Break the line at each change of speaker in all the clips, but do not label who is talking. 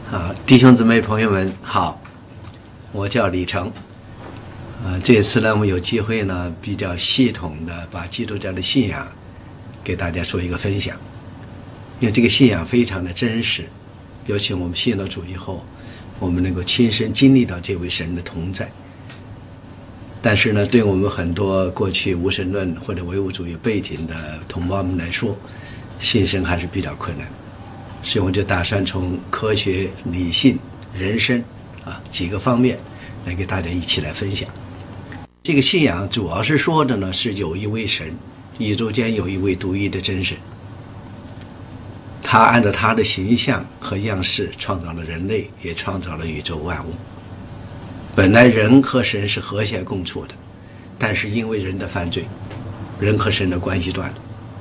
弟兄姊妹朋友们好，我叫李成。这次呢，我们有机会呢，比较系统的把基督教的信仰给大家做一个分享。因为这个信仰非常的真实，尤其我们信了主以后，我们能够亲身经历到这位神的同在。但是呢，对我们很多过去无神论或者唯物主义背景的同胞们来说，信神还是比较困难。所以我就打算从科学、理性、人生几个方面来给大家一起来分享。这个信仰主要是说的呢，是有一位神，宇宙间有一位独一的真神，他按照他的形象和样式创造了人类，也创造了宇宙万物。本来人和神是和谐共处的，但是因为人的犯罪，人和神的关系断了。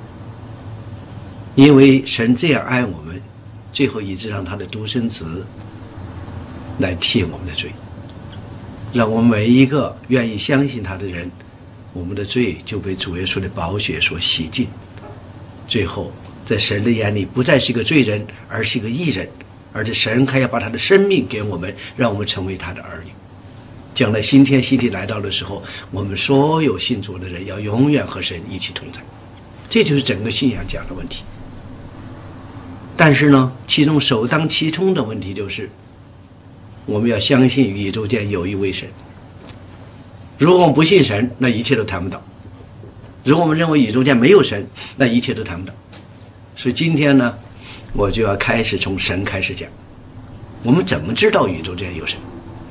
因为神这样爱我们，最后以致让他的独生子来替我们的罪，让我们每一个愿意相信他的人，我们的罪就被主耶稣的宝血所洗净，最后在神的眼里不再是一个罪人，而是一个义人，而且神还要把他的生命给我们，让我们成为他的儿女。将来新天新地来到的时候，我们所有信主的人要永远和神一起同在。这就是整个信仰讲的问题。但是呢，其中首当其冲的问题就是我们要相信宇宙间有一位神。如果我们不信神，那一切都谈不到；如果我们认为宇宙间没有神，那一切都谈不到。所以今天呢，我就要开始从神开始讲，我们怎么知道宇宙间有神？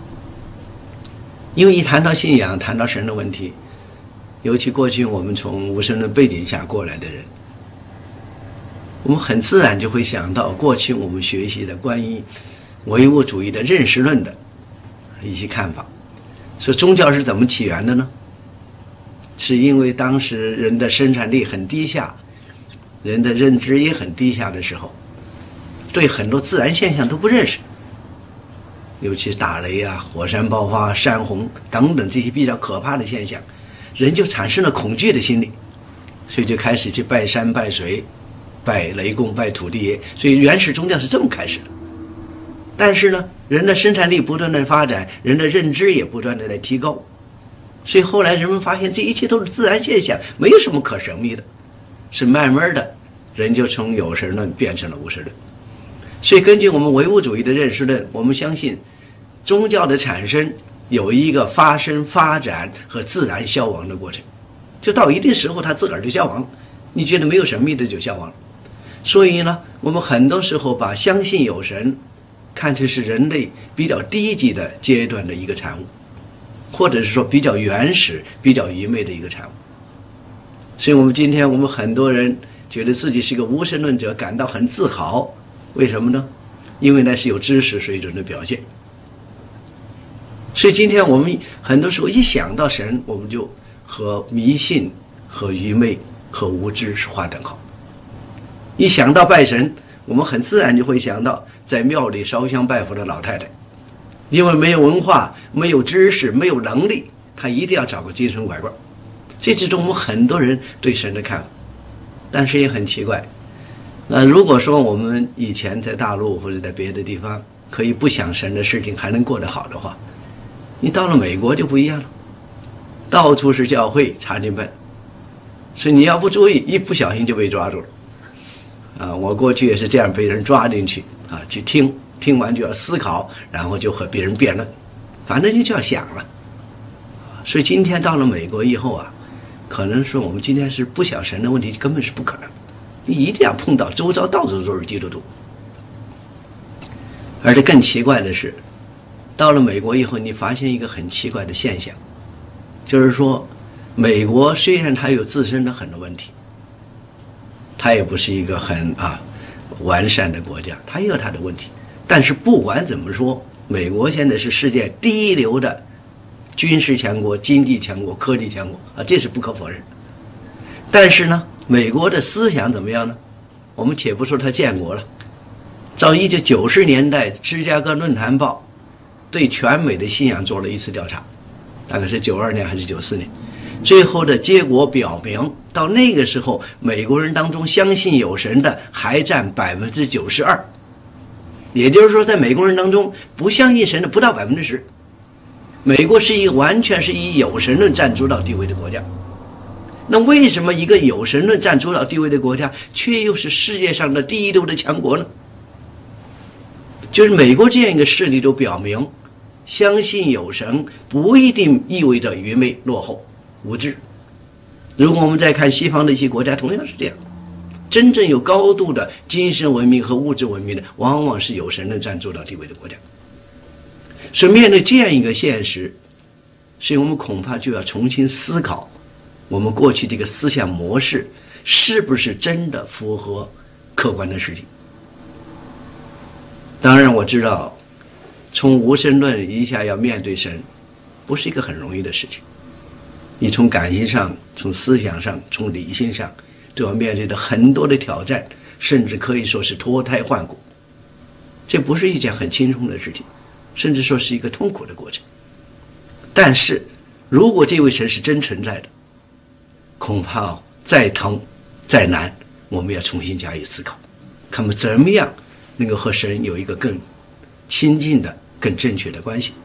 因为一谈到信仰，谈到神的问题，尤其过去我们从无神论背景下过来的人，我们很自然就会想到过去我们学习的关于唯物主义的认识论的一些看法。说宗教是怎么起源的呢？是因为当时人的生产力很低下，人的认知也很低下的时候，对很多自然现象都不认识，尤其是打雷火山爆发、山洪等等这些比较可怕的现象，人就产生了恐惧的心理，所以就开始去拜山拜水，拜雷公，拜土地爷。所以原始宗教是这么开始的。但是呢，人的生产力不断的发展，人的认知也不断的来提高，所以后来人们发现这一切都是自然现象，没有什么可神秘的。是慢慢的人就从有神论变成了无神论。所以根据我们唯物主义的认识论，我们相信宗教的产生有一个发生、发展和自然消亡的过程，就到一定时候它自个儿就消亡，你觉得没有神秘的就消亡了。所以呢，我们很多时候把相信有神看成是人类比较低级的阶段的一个产物，或者是说比较原始、比较愚昧的一个产物。所以我们今天我们很多人觉得自己是一个无神论者，感到很自豪。为什么呢？因为那是有知识水准的表现。所以今天我们很多时候一想到神，我们就和迷信、和愚昧、和无知是划等号。一想到拜神，我们很自然就会想到在庙里烧香拜佛的老太太，因为没有文化、没有知识、没有能力，她一定要找个精神拐棍。这之中我们很多人对神的看法。但是也很奇怪，那如果说我们以前在大陆或者在别的地方可以不想神的事情还能过得好的话，你到了美国就不一样了，到处是教会查经班，所以你要不注意，一不小心就被抓住了。我过去也是这样被人抓进去去听完就要思考，然后就和别人辩论，反正就要想了。所以今天到了美国以后可能说我们今天是不想神的问题根本是不可能，你一定要碰到周遭到处都是基督徒。而且更奇怪的是，到了美国以后，你发现一个很奇怪的现象，就是说美国虽然它有自身的很多问题，它也不是一个很完善的国家，它也有它的问题，但是不管怎么说，美国现在是世界第一流的军事强国、经济强国、科技强国这是不可否认。但是呢，美国的思想怎么样呢？我们且不说它建国了，照1990年代芝加哥论坛报对全美的信仰做了一次调查，大概是92年还是94年，最后的结果表明，到那个时候美国人当中相信有神的还占92%。 也就是说，在美国人当中，不相信神的不到10%。美国是完全是以有神论占主导地位的国家。那为什么一个有神论占主导地位的国家，却又是世界上的第一流的强国呢？就是美国这样一个事例都表明，相信有神不一定意味着愚昧、落后、无知。如果我们再看西方的一些国家，同样是这样，真正有高度的精神文明和物质文明的，往往是有神论占主导地位的国家。所以面对这样一个现实，所以我们恐怕就要重新思考，我们过去这个思想模式是不是真的符合客观的实际。当然我知道，从无神论一下要面对神，不是一个很容易的事情。你从感性上、从思想上、从理性上，都要面对的很多的挑战，甚至可以说是脱胎换骨。这不是一件很轻松的事情，甚至说是一个痛苦的过程。但是，如果这位神是真存在的，恐怕再疼、再难，我们要重新加以思考，看我们怎么样能够和神有一个更亲近的、更正确的关系。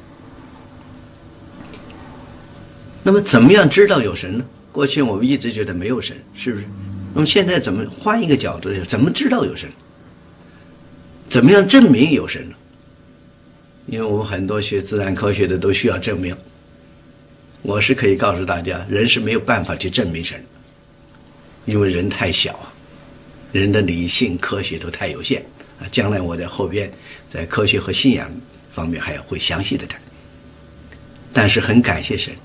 那么怎么样知道有神呢？过去我们一直觉得没有神，是不是？那么现在怎么换一个角度，怎么知道有神？怎么样证明有神呢？因为我们很多学自然科学的都需要证明。我是可以告诉大家，人是没有办法去证明神，因为人太小啊，人的理性科学都太有限啊。将来我在后边在科学和信仰方面还要会详细的谈。但是很感谢神，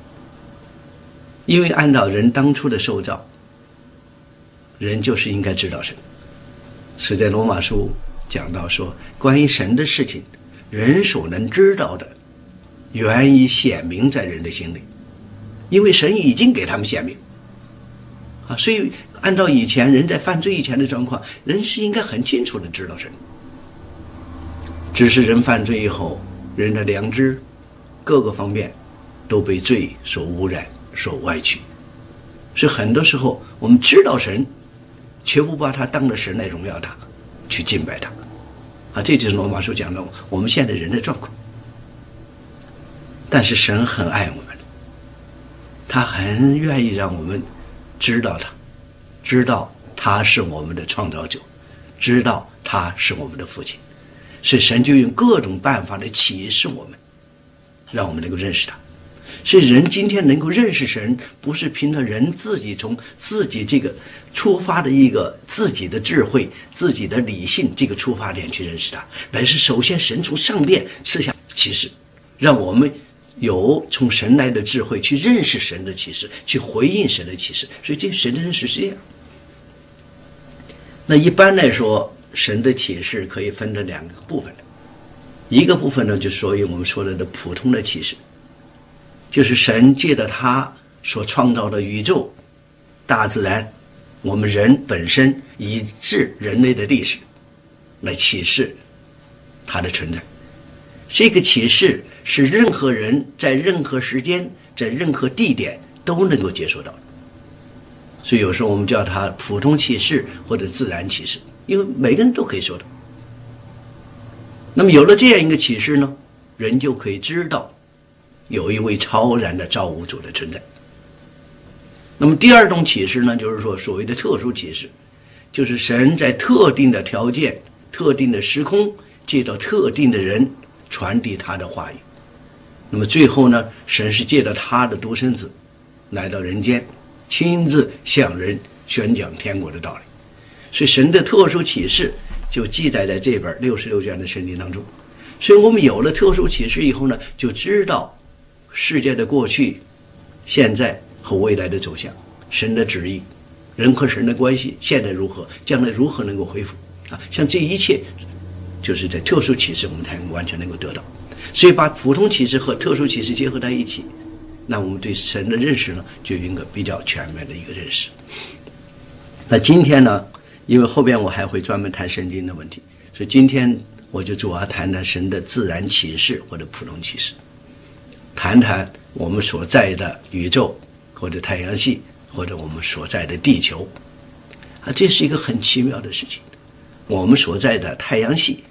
因为按照人当初的受造，人就是应该知道神。是在罗马书讲到说，关于神的事情，人所能知道的原已显明在人的心里，因为神已经给他们显明啊。所以按照以前人在犯罪以前的状况，人是应该很清楚的知道神。只是人犯罪以后，人的良知各个方面都被罪所污染、所歪曲，所以很多时候我们知道神，却不把他当了神来荣耀他，去敬拜他啊。这就是罗马书讲的我们现在人的状况。但是神很爱我们，他很愿意让我们知道他，知道他是我们的创造者，知道他是我们的父亲。所以神就用各种办法来启示我们，让我们能够认识他。所以人今天能够认识神，不是凭着人自己从自己这个出发的一个自己的智慧、自己的理性这个出发点去认识他，乃是首先神从上边赐下启示，让我们有从神来的智慧去认识神的启示，去回应神的启示。所以这神的认识是这样。那一般来说，神的启示可以分成两个部分，一个部分呢，就属于我们说的普通的启示，就是神借着他所创造的宇宙、大自然、我们人本身以至人类的历史，来启示他的存在。这个启示是任何人在任何时间、在任何地点都能够接受到的。所以有时候我们叫它普通启示或者自然启示，因为每个人都可以说的。那么有了这样一个启示呢，人就可以知道有一位超然的造物主的存在。那么第二种启示呢，就是说所谓的特殊启示，就是神在特定的条件、特定的时空，借着特定的人传递他的话语。那么最后呢，神是借着他的独生子来到人间，亲自向人宣讲天国的道理。所以神的特殊启示就记载在这本66卷的圣经当中。所以我们有了特殊启示以后呢，就知道世界的过去、现在和未来的走向，神的旨意，人和神的关系现在如何，将来如何能够恢复啊？像这一切就是在特殊启示我们才完全能够得到。所以把普通启示和特殊启示结合在一起，那我们对神的认识呢，就有一个比较全面的一个认识。那今天呢，因为后边我还会专门谈圣经的问题，所以今天我就主要谈谈神的自然启示或者普通启示，谈谈我们所在的宇宙或者太阳系或者我们所在的地球啊，这是一个很奇妙的事情。我们所在的太阳系，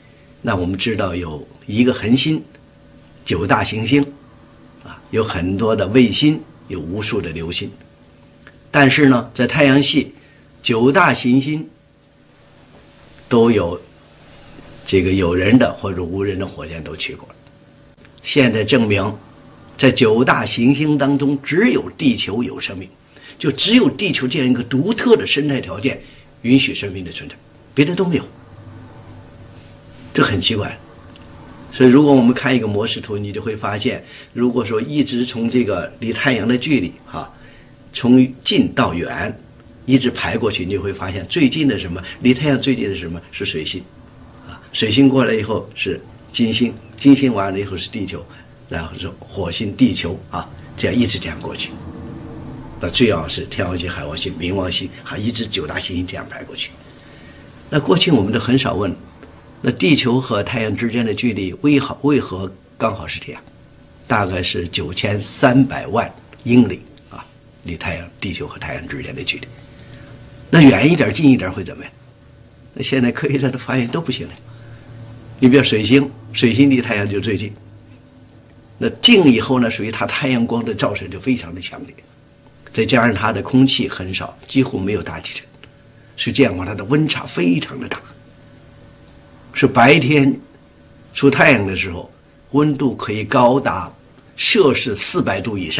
那我们知道有一个恒星，9大行星，有很多的卫星，有无数的流星。但是呢，在太阳系9大行星都有这个有人的或者无人的火箭都去过了。现在证明，在9大行星当中，只有地球有生命，就只有地球这样一个独特的生态条件允许生命的存在，别的都没有。这很奇怪。所以如果我们看一个模式图，你就会发现，如果说一直从这个离太阳的距离从近到远一直排过去，你就会发现最近的什么，离太阳最近的什么是水星，水星过来以后是金星，金星完了以后是地球，然后是火星、地球这样一直这样过去。那最要是天王星、海王星、冥王星，还一直9大行星这样排过去。那过去我们都很少问，那地球和太阳之间的距离为何刚好是这样？大概是9300万英里离地球和太阳之间的距离。那远一点、近一点会怎么样？那现在科学家都发现都不行了。你比如水星离太阳就最近，那近以后呢，属于它太阳光的照射就非常的强烈，再加上它的空气很少，几乎没有大气层，所以这样的话它的温差非常的大。是白天出太阳的时候，温度可以高达摄氏400度以上。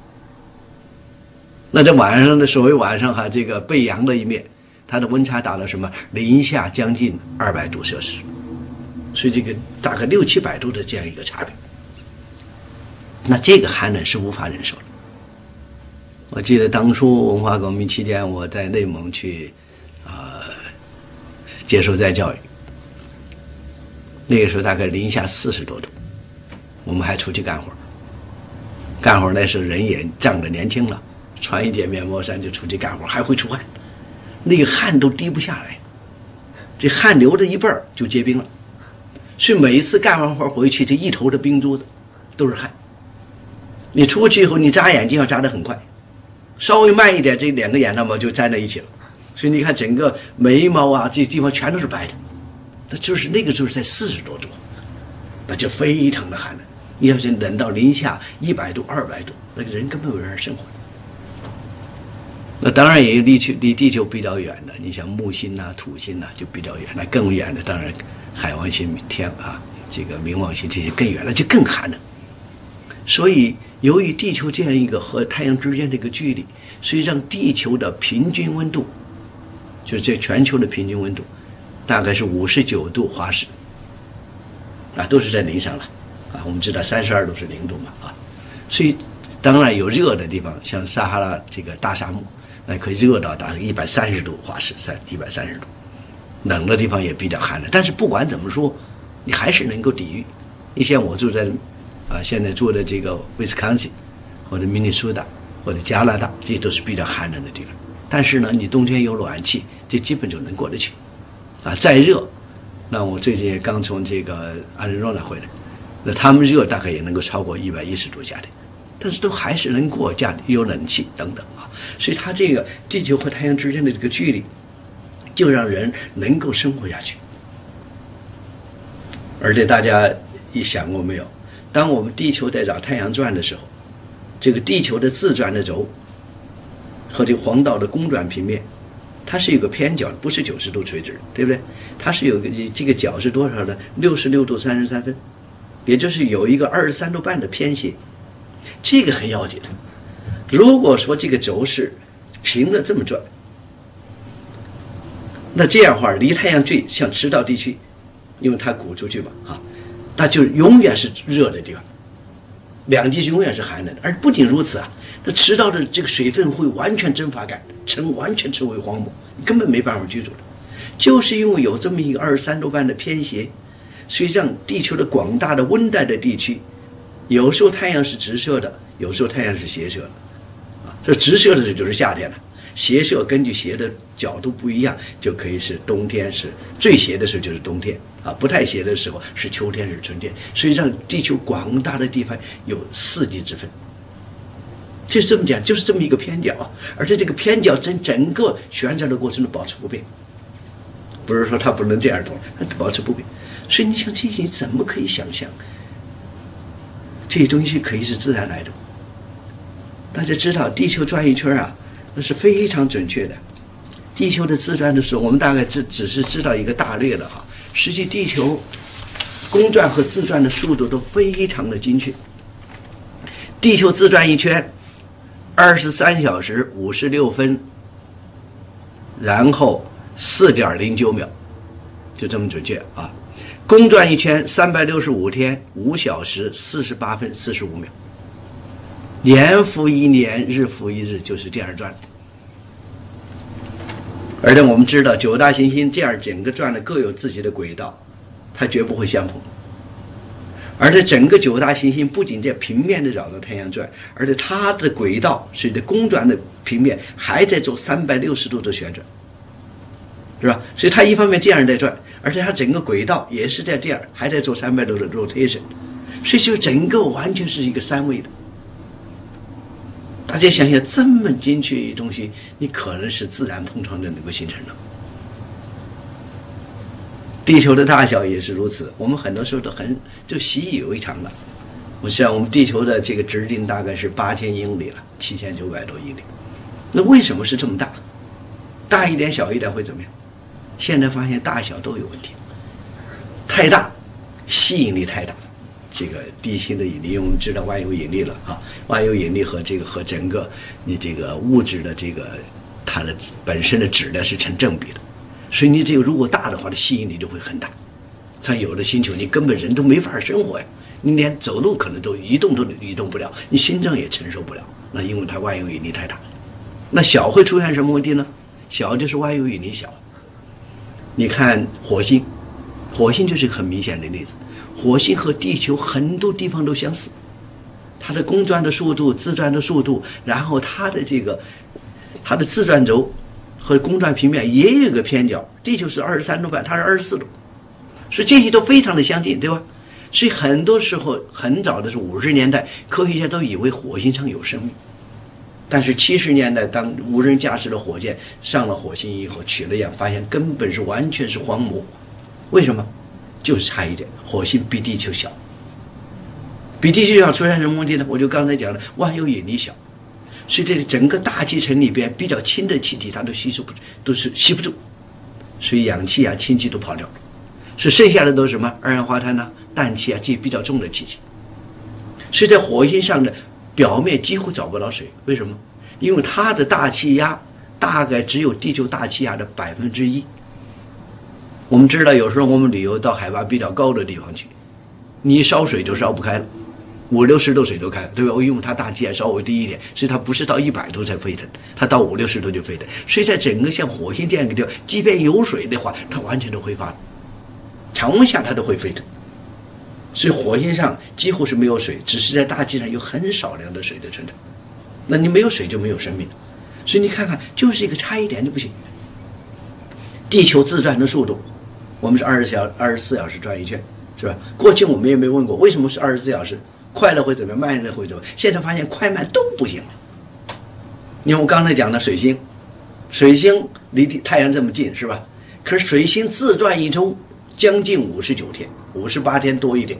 那在晚上的所谓晚上这个背阳的一面，它的温差达到什么？零下将近200度摄氏，所以这个大概600-700度的这样一个差别。那这个寒冷是无法忍受的。我记得当初文化革命期间，我在内蒙去接受再教育，那个时候大概零下40多度，我们还出去干活。那时候人也长得年轻了，穿一件棉毛衫就出去干活，还会出汗，那个汗都滴不下来，这汗流的一半就结冰了。所以每一次干完活回去，这一头的冰珠子都是汗。你出去以后，你眨眼睛要眨得很快，稍微慢一点，这2个眼睫毛就粘在一起了。所以你看，整个眉毛这地方全都是白的，那就是那个就是在40多度，那就非常的寒冷。你要是冷到零下100度、200度，那个人根本没有人生活。那当然也有离地球比较远的，你像木星土星就比较远。那更远的当然海王星、这个冥王星这些更远了，就更寒冷。所以由于地球这样一个和太阳之间的一个距离，所以让地球的平均温度，就是这全球的平均温度大概是59度华氏，都是在零上了我们知道32度是0度嘛所以当然有热的地方，像撒哈拉这个大沙漠，那可以热到大概130度华氏，130度。冷的地方也比较寒冷，但是不管怎么说，你还是能够抵御。你像我住在现在住的这个威斯康星，或者明尼苏达，或者加拿大，这些都是比较寒冷的地方。但是呢，你冬天有暖气，这基本就能过得去。再热，那我最近也刚从这个阿仁诺那回来，那他们热大概也能够超过110度家庭，但是都还是能过家里有冷气等等所以它这个地球和太阳之间的这个距离，就让人能够生活下去。而且大家一想过没有？当我们地球在绕太阳转的时候，这个地球的自转的轴和这个黄道的公转平面，它是有个偏角，不是90度垂直，对不对？它是有个这个角是多少呢？66度33分，也就是有一个23度半的偏斜，这个很要紧的。如果说这个轴是平的这么转，那这样的话离太阳最像赤道地区，因为它鼓出去嘛那就永远是热的地方，两极永远是寒冷的。而不仅如此那赤道的这个水分会完全蒸发干，完全成为荒漠，你根本没办法居住的。就是因为有这么一个23度半的偏斜，所以让地球的广大的温带的地区，有时候太阳是直射的，有时候太阳是斜射的这直射的时候就是夏天了，斜射根据斜的角度不一样，就可以是冬天，是最斜的时候就是冬天不太斜的时候是秋天，是春天。所以让地球广大的地方有4季之分，就是这么讲，就是这么一个偏角而且这个偏角整个旋转的过程中保持不变，不是说它不能这样动，它保持不变。 所以你想这些怎么可以想象？这些东西可以是自然来的。大家知道地球转一圈啊，那是非常准确的。地球的自转的时候，我们大概只是知道一个大略的哈，实际地球公转和自转的速度都非常的精确。地球自转一圈23小时56分，然后4.09秒，就这么准确啊。公转一圈365天5小时48分45秒，年复一年，日复一日，就是这样转。而且我们知道9大行星这样整个转的各有自己的轨道，它绝不会相同。而且整个9大行星不仅在平面的绕着太阳转，而且它的轨道随着公转的平面还在做360度的旋转，是吧？所以它一方面这样在转，而且它整个轨道也是在这样还在做360度的 rotation， 所以就整个完全是一个3维的。大家想想，这么精确的东西，你可能是自然碰撞的能够形成的。地球的大小也是如此，我们很多时候都就习以为常了。我想我们地球的这个直径大概是8000英里了，7900多英里。那为什么是这么大？大一点小一点会怎么样？现在发现大小都有问题，太大吸引力太大。这个地心的引力，我们知道万有引力了啊，万有引力和整个你这个物质的这个它的本身的质量是成正比的，所以你这个如果大的话，它吸引力就会很大。像有的星球你根本人都没法生活呀，你连走路可能都移动不了，你心脏也承受不了，那因为它万有引力太大。那小会出现什么问题呢？小就是万有引力小。你看火星，火星就是很明显的例子。火星和地球很多地方都相似，它的公转的速度、自转的速度，然后它的自转轴和公转平面也有个偏角，地球是23度半，它是24度，所以这些都非常的相近，对吧？所以很多时候很早的是50年代，科学家都以为火星上有生命，但是70年代当无人驾驶的火箭上了火星以后，取了样，发现根本是完全是荒漠。为什么？就是差一点，火星比地球小，比地球小出现什么问题呢？我就刚才讲的万有引力小，所以这整个大气层里边比较轻的气体它都吸不住，所以氧气啊、氢气都跑掉了，所以剩下的都是什么二氧化碳啊、氮气啊这些比较重的气体。所以在火星上的表面几乎找不到水，为什么？因为它的大气压大概只有地球大气压的1%。我们知道，有时候我们旅游到海拔比较高的地方去，你一烧水就烧不开了，50、60度水都开了，对吧？因为它大气压稍微低一点，所以它不是到100度才沸腾，它到50、60度就沸腾。所以在整个像火星这样一个地方，即便有水的话，它完全都挥发了，常温下它都会沸腾。所以火星上几乎是没有水，只是在大气上有很少量的水的存在。那你没有水就没有生命，所以你看看，就是一个差一点就不行。地球自转的速度，我们是24小时转一圈，是吧？过去我们也没问过为什么是24小时，快了会怎么样，慢了会怎么样？现在发现快慢都不行。因为我刚才讲的水星离太阳这么近，是吧？可是水星自转一周将近59天，58天多一点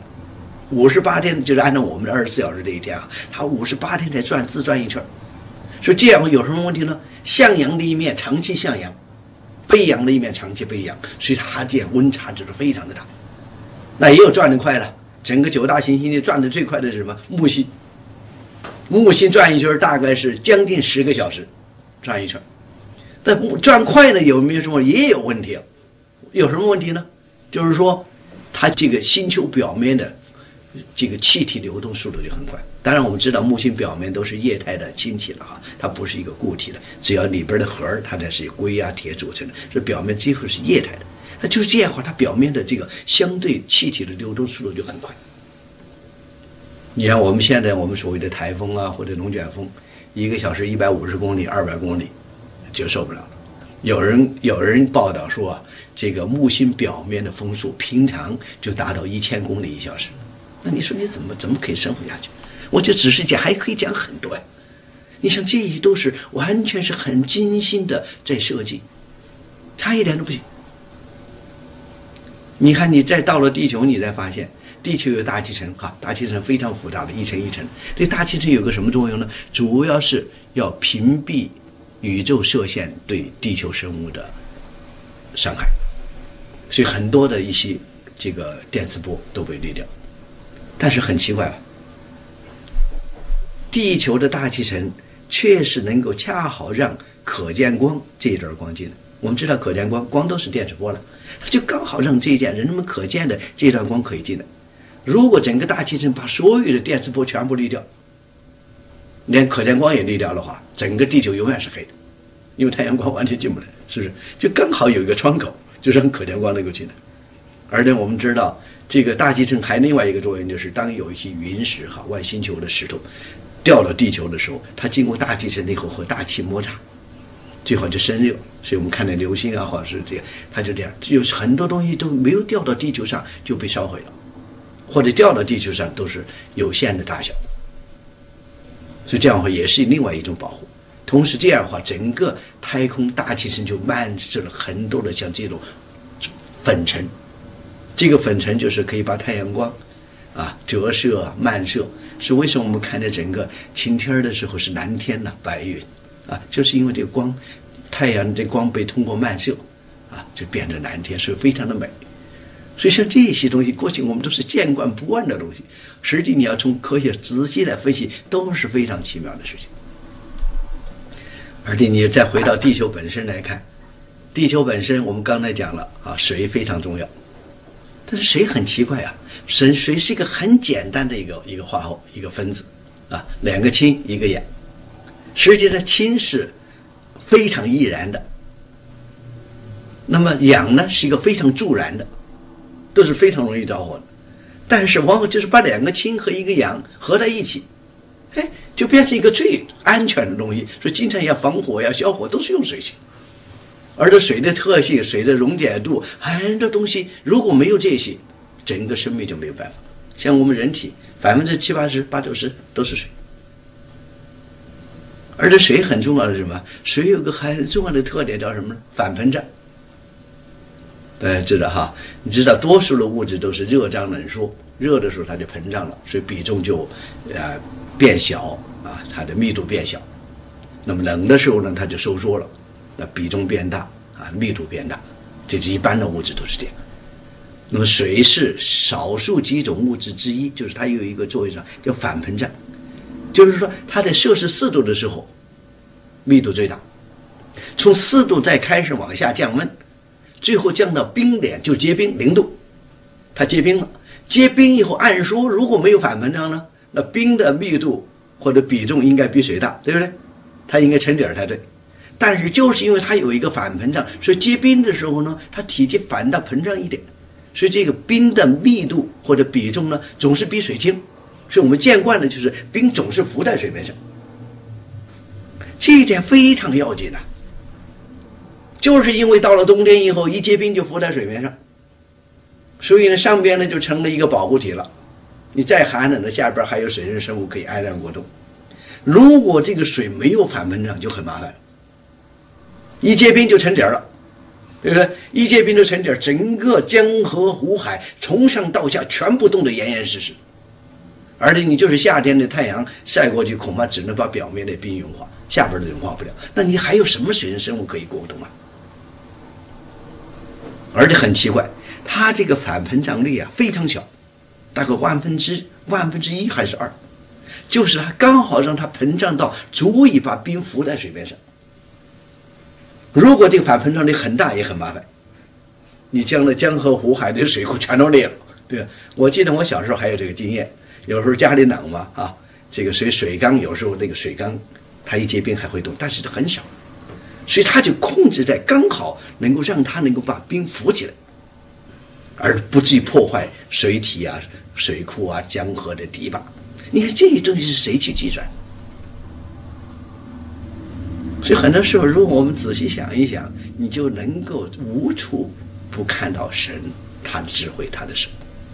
，58天就是按照我们的24小时这一天啊，它58天才自转一圈。所以这样有什么问题呢？向阳的一面长期向阳，背阳的一面长期背阳，所以它这样温差就是非常的大。那也有转得快了，整个9大行星里转得最快的是什么？木星。木星转一圈大概是将近10个小时转一圈。但转快呢有没有什么？也有问题。有什么问题呢？就是说它这个星球表面的这个气体流动速度就很快。当然我们知道木星表面都是液态的氢气了哈，它不是一个固体的，只要里边的核它才是硅啊铁组成的，这表面几乎是液态的。那就是这样的话，它表面的这个相对气体的流动速度就很快。你看我们现在我们所谓的台风啊或者龙卷风，1个小时150公里、200公里就受不了了。有人报道说啊，这个木星表面的风速平常就达到1000公里1小时。那你说你怎么可以生活下去？我就只是讲，还可以讲很多呀。你想这些都是完全是很精心的在设计，差一点都不行。 你看，你再到了地球，你再发现地球有大气层哈，大气层非常复杂的，一层一层。这大气层有个什么作用呢？主要是要屏蔽宇宙射线对地球生物的伤害，所以很多的一些这个电磁波都被滤掉。但是很奇怪啊，地球的大气层确实能够恰好让可见光这一段光进来。我们知道可见光都是电磁波了，它就刚好让这一件人们可见的这段光可以进来。如果整个大气层把所有的电磁波全部滤掉，连可见光也滤掉的话，整个地球永远是黑的，因为太阳光完全进不来，是不是？就刚好有一个窗口，就让可见光能够进来。而且我们知道，这个大气层还另外一个作用，就是当有一些云石哈、外星球的石头掉到地球的时候，它经过大气层以后和大气摩擦，最后就生热。所以我们看到流星啊，或者是这样，它就这样，有很多东西都没有掉到地球上就被烧毁了，或者掉到地球上都是有限的大小。所以这样的话也是另外一种保护。同时这样的话，整个太空大气层就漫射了很多的像这种粉尘。这个粉尘就是可以把太阳光啊折射漫射，是为什么我们看见整个晴天的时候是蓝天呐、白云啊，就是因为这个光，太阳这光被通过漫射啊，就变成蓝天，所以非常的美。所以像这些东西，过去我们都是见惯不惯的东西，实际你要从科学仔细来分析，都是非常奇妙的事情。而且你再回到地球本身来看，地球本身我们刚才讲了啊，水非常重要。但是水很奇怪啊，水是一个很简单的一个化合物，一个分子啊，两个氢一个氧。实际上氢是非常易燃的，那么氧呢是一个非常助燃的，都是非常容易着火的。但是往往就是把两个氢和一个氧合在一起，哎，就变成一个最安全的东西。所以经常要防火要消火都是用水性。而这水的特性、水的溶解度，很多东西如果没有这些，整个生命就没有办法。像我们人体70%、80%、80%都是水，而这水很重要的是什么？水有个很重要的特点叫什么呢？反膨胀。大家知道哈，你知道多数的物质都是热胀冷缩，热的时候它就膨胀了，所以比重就变小啊，它的密度变小。那么冷的时候呢，它就收缩了。那比重变大啊，密度变大，这是一般的物质都是这样。那么水是少数几种物质之一，就是它有一个作用上叫反膨胀，就是说它在摄氏4度的时候密度最大，从4度再开始往下降温，最后降到冰点就结冰0度，它结冰了。结冰以后，按说如果没有反膨胀呢，那冰的密度或者比重应该比水大，对不对？它应该沉底儿才对。但是就是因为它有一个反膨胀，所以结冰的时候呢，它体积反倒膨胀一点，所以这个冰的密度或者比重呢，总是比水轻。所以我们见惯的就是冰总是浮在水面上，这一点非常要紧的。就是因为到了冬天以后，一结冰就浮在水面上，所以呢，上边呢就成了一个保护体了。你再寒冷的下边还有水生生物可以安然过冬。如果这个水没有反膨胀，就很麻烦。一结冰就沉底了，对不对？一结冰就沉底，整个江河湖海从上到下全部冻得严严实实，而且你就是夏天的太阳晒过去，恐怕只能把表面的冰融化，下边的融化不了。那你还有什么水生生物可以过冬啊？而且很奇怪，它这个反膨胀率啊非常小，大概万分之一还是2，就是它刚好让它膨胀到足以把冰浮在水面上。如果这个反膨胀率很大也很麻烦，你将来江河湖海的水库全都裂了，对吧？我记得我小时候还有这个经验，有时候家里冷嘛啊，这个水缸有时候那个水缸它一结冰还会动，但是很少，所以它就控制在刚好能够让它能够把冰浮起来，而不至于破坏水体啊、水库啊、江河的堤坝。你看这些东西是谁去计算？所以很多时候，如果我们仔细想一想，你就能够无处不看到神他的智慧，他的手。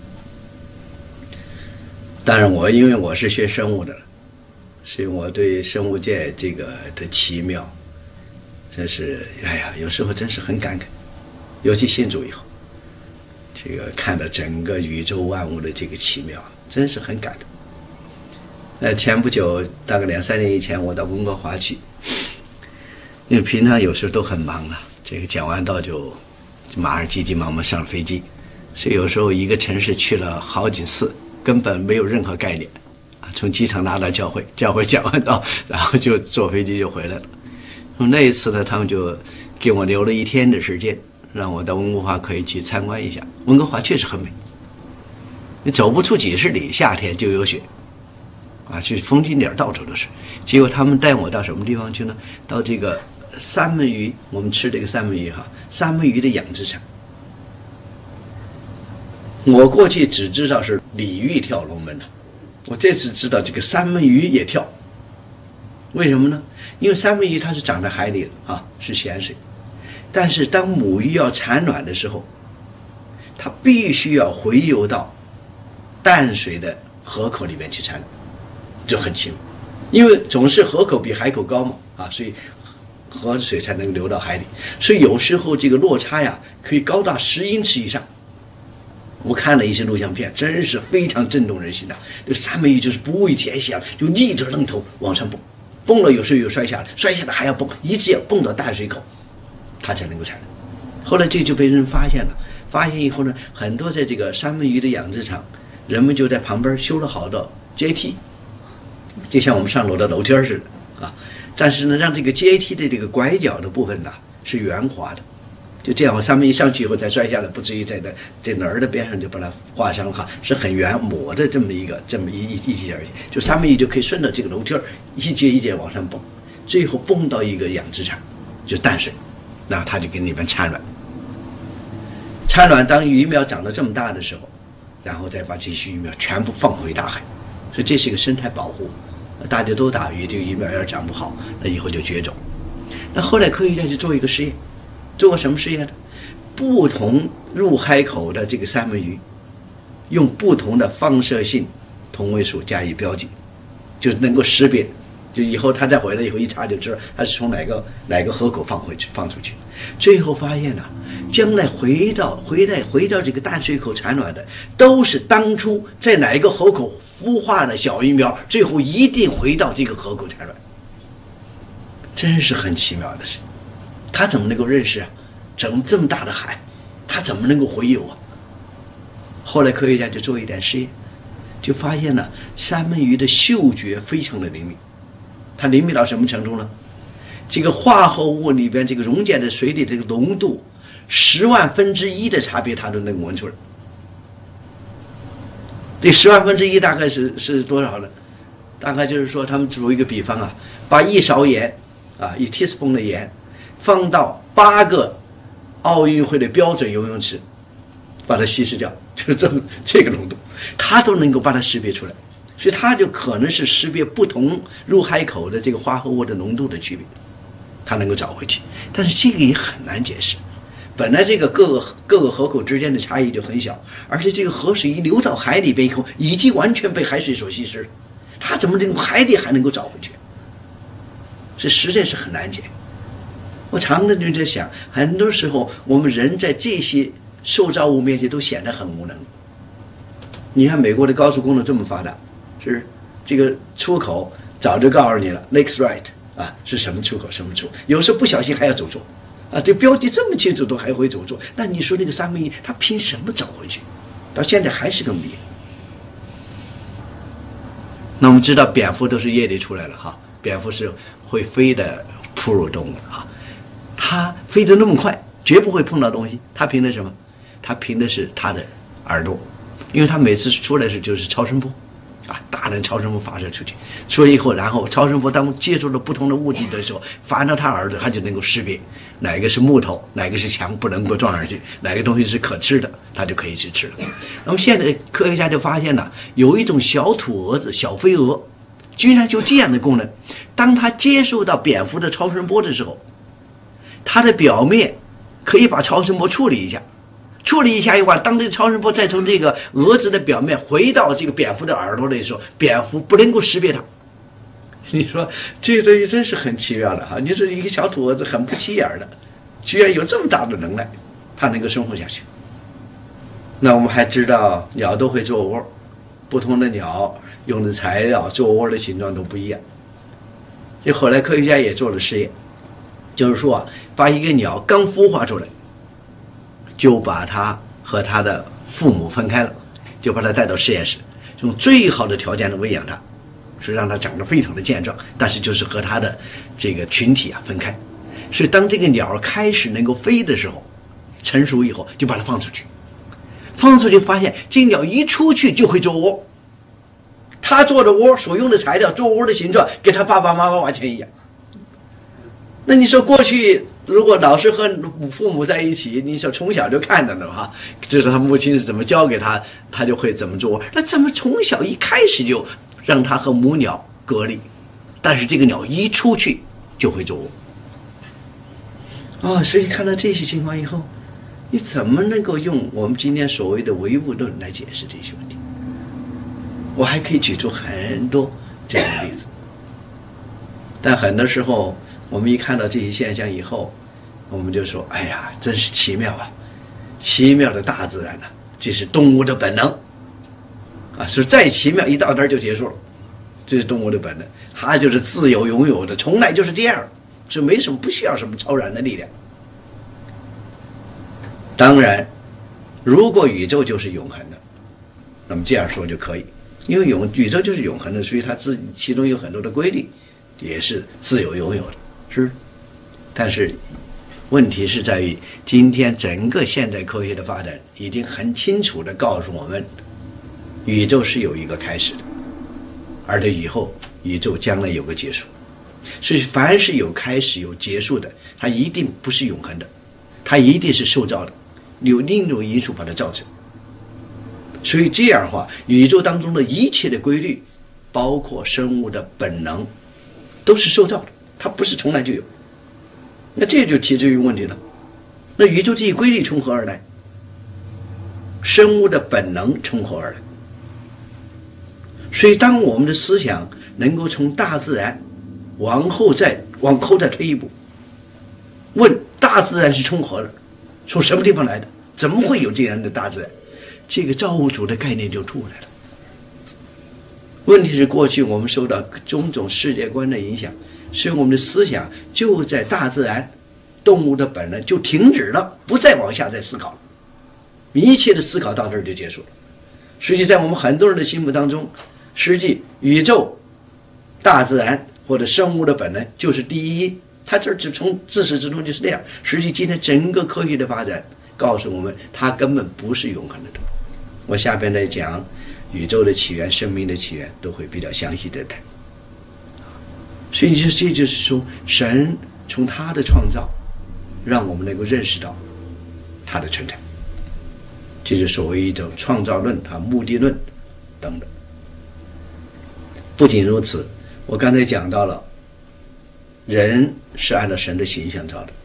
当然因为我是学生物的，所以我对生物界这个的奇妙真是有时候真是很感慨，尤其信主以后， 这个看到整个宇宙万物的这个奇妙，真是很感动。前不久，大概2-3年以前，我到温哥华去，因为平常有时候都很忙了，这个讲完道就马上急急忙忙上飞机，所以有时候一个城市去了好几次，根本没有任何概念啊。从机场拿到教会讲完道，然后就坐飞机就回来了。那一次呢，他们就给我留了1天的时间，让我到温哥华可以去参观一下。温哥华确实很美，你走不出几十里，夏天就有雪啊，去风景点到处都是。结果他们带我到什么地方去呢？到这个三文鱼，我们吃这个三文鱼哈，三文鱼的养殖场。我过去只知道是鲤鱼跳龙门的，我这次知道这个三文鱼也跳。为什么呢？因为三文鱼它是长在海里的啊，是咸水。但是当母鱼要产卵的时候，它必须要回游到淡水的河口里面去产卵，就很奇妙。因为总是河口比海口高嘛，啊，所以河水才能流到海里。所以有时候这个落差呀，可以高达10英尺以上。我看了一些录像片，真是非常震动人心的。这三文鱼就是不畏艰险，就逆着浪头往上蹦，蹦了有时候又摔下来，摔下来还要蹦，一直要蹦到淡水口，它才能够产卵。后来这就被人发现了，发现以后呢，很多在这个三文鱼的养殖场，人们就在旁边修了好多阶梯，就像我们上楼的楼梯似的啊。但是呢，让这个阶梯的这个拐角的部分呢是圆滑的。就这样，三文鱼上去以后再摔下来，不至于在哪儿的边上就把它划伤哈，是很圆抹的这么一节而已。就三文鱼就可以顺着这个楼梯一节一节往上蹦，最后蹦到一个养殖场，就是淡水，然后它就给里面产卵。产卵当鱼苗长到这么大的时候，然后再把这些鱼苗全部放回大海，所以这是一个生态保护。大家都打鱼，这个鱼苗要是长不好，那以后就绝种。那后来科学家就做一个实验。做过什么实验呢？不同入海口的这个三文鱼，用不同的放射性同位素加以标记，就是能够识别，就以后它再回来以后一查就知道它是从哪个河口放出去。最后发现将来回到这个淡水口产卵的，都是当初在哪个河口孵化的小鱼苗，最后一定回到这个河口产卵。真是很奇妙的事。他怎么能够认识啊？这么大的海，他怎么能够回游啊？后来科学家就做一点实验，就发现了三文鱼的嗅觉非常的灵敏。它灵敏到什么程度呢？这个化合物里边这个溶解的水里这个浓度10万分之一的差别，它都能够闻出来。这10万分之一大概是多少呢？大概就是说，他们举一个比方啊，把1勺盐啊，1 teaspoon 的盐。放到8个奥运会的标准游泳池，把它稀释掉，就这个浓度，它都能够把它识别出来，所以它就可能是识别不同入海口的这个化合物的浓度的区别，它能够找回去。但是这个也很难解释，本来这个各个河口之间的差异就很小，而且这个河水一流到海里边以后，已经完全被海水所稀释了，它怎么能够海底还能够找回去？这实在是很难解。我常常就在想，很多时候我们人在这些受造物面前都显得很无能。你看美国的高速公路这么发达，是这个出口早就告诉你了 ，Lakes Right 啊是什么出口什么出口，有时候不小心还要走错啊，这标记这么清楚都还会走错，那你说那个三文鱼它凭什么找回去？到现在还是个谜。那我们知道蝙蝠都是夜里出来了哈，蝙蝠是会飞的哺乳动物啊。它飞得那么快，绝不会碰到东西。它凭的什么？它凭的是它的耳朵，因为它每次出来时就是超声波，啊，大量超声波发射出去，出来以后，然后超声波当接触了不同的物体的时候，发到它耳朵，它就能够识别哪个是木头，哪个是墙不能够撞上去，哪个东西是可吃的，它就可以去吃了。那么现在科学家就发现了，有一种小土蛾子、小飞蛾，居然就这样的功能，当它接受到蝙蝠的超声波的时候，它的表面可以把超声波处理一下以后，当这个超声波再从这个蛾子的表面回到这个蝙蝠的耳朵里的时候，蝙蝠不能够识别它。你说这个东西真是很奇妙的哈！你说一个小土蛾子很不起眼的，居然有这么大的能耐，它能够生活下去。 那我们还知道鸟都会做窝，不同的鸟用的材料做窝的形状都不一样。这后来科学家也做了实验，就是说啊，把一个鸟刚孵化出来，就把它和它的父母分开了，就把它带到实验室，用最好的条件来喂养它，是让它长得非常的健壮，但是就是和它的这个群体啊分开。所以当这个鸟开始能够飞的时候，成熟以后就把它放出去，放出去发现这鸟一出去就会做窝，它做的窝所用的材料做窝的形状跟它爸爸妈妈完全一样。那你说过去如果老是和父母在一起，你说从小就看到了哈，就是他母亲是怎么教给他，他就会怎么做窝。那怎么从小一开始就让他和母鸟隔离，但是这个鸟一出去就会做窝？所以看到这些情况以后，你怎么能够用我们今天所谓的唯物论来解释这些问题？我还可以举出很多这样的例子，但很多时候我们一看到这些现象以后，我们就说：“哎呀，真是奇妙啊！奇妙的大自然啊，这是动物的本能啊！说再奇妙，一到那儿就结束了。这是动物的本能，它就是自由拥有的，从来就是这样，是没什么，不需要什么超然的力量。当然，如果宇宙就是永恒的，那么这样说就可以，因为宇宙就是永恒的，所以它其中有很多的规律，也是自由拥有的，是不是？但是问题是在于，今天整个现代科学的发展已经很清楚地告诉我们，宇宙是有一个开始的，而且以后宇宙将来有个结束。所以凡是有开始有结束的，它一定不是永恒的，它一定是受造的，有另一种因素把它造成。所以这样的话，宇宙当中的一切的规律，包括生物的本能，都是受造的，它不是从来就有。那这就提出一个问题了，那宇宙这些规律从何而来？生物的本能从何而来？所以当我们的思想能够从大自然往后再推一步，问大自然是从何的，从什么地方来的，怎么会有这样的大自然？这个造物主的概念就出来了。问题是过去我们受到种种世界观的影响，所以我们的思想就在大自然动物的本能就停止了，不再往下再思考了，一切的思考到这儿就结束了。实际在我们很多人的心目当中，实际宇宙、大自然或者生物的本能就是第一因，它这从自始至终就是这样。实际今天整个科学的发展告诉我们，它根本不是永恒的。我下边来讲宇宙的起源、生命的起源，都会比较详细的谈。所以这就是说，神从他的创造让我们能够认识到他的存在，这就是所谓一种创造论、目的论等等。不仅如此，我刚才讲到了人是按照神的形象造的，